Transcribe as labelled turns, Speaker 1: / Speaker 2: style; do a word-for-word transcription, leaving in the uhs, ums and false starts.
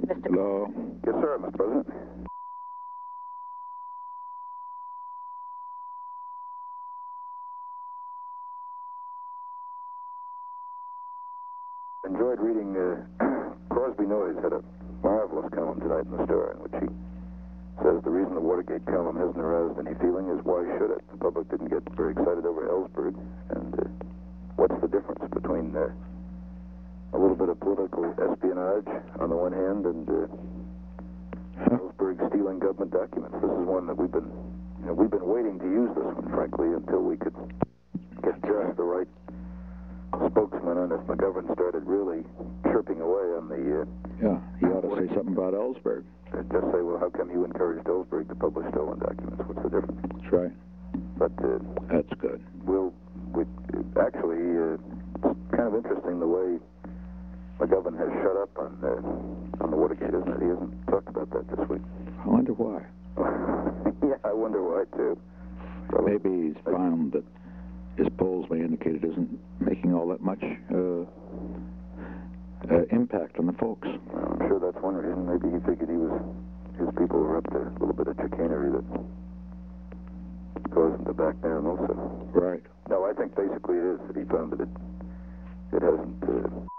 Speaker 1: Mister
Speaker 2: Hello?
Speaker 3: Yes, sir, Mister President. Enjoyed reading uh, Crosby Noyes had a marvelous column tonight in the Star in which he says the reason the Watergate column hasn't aroused any feeling is why should it? The public didn't get very excited over Ellsberg, and uh, what's the difference between uh, a little bit of political espionage on the one hand and uh, Ellsberg stealing government documents? This is one that we've been, you know, we've been waiting to use this one, frankly, until we could get just the right spokesman on if McGovern started really chirping away on the... Uh,
Speaker 2: yeah, he ought to say something about Ellsberg.
Speaker 3: Just say, well, how come you encouraged Ellsberg to publish stolen documents? What's the difference?
Speaker 2: That's right.
Speaker 3: But uh,
Speaker 2: that's good.
Speaker 3: We'll, we, actually, uh, it's kind of interesting the way McGovern has shut up on uh, on the Watergate, isn't it? He hasn't talked about that this week.
Speaker 2: I wonder why.
Speaker 3: Yeah, I wonder why, too. Probably.
Speaker 2: Maybe he's found that his polls may indicate it isn't making all that much uh, uh, impact on the folks.
Speaker 3: Well, I'm sure that's one reason. Maybe he figured he was, his people were up to a little bit of chicanery that caused him to back down also.
Speaker 2: Right.
Speaker 3: No, I think basically it is that he found that it, it hasn't... Uh,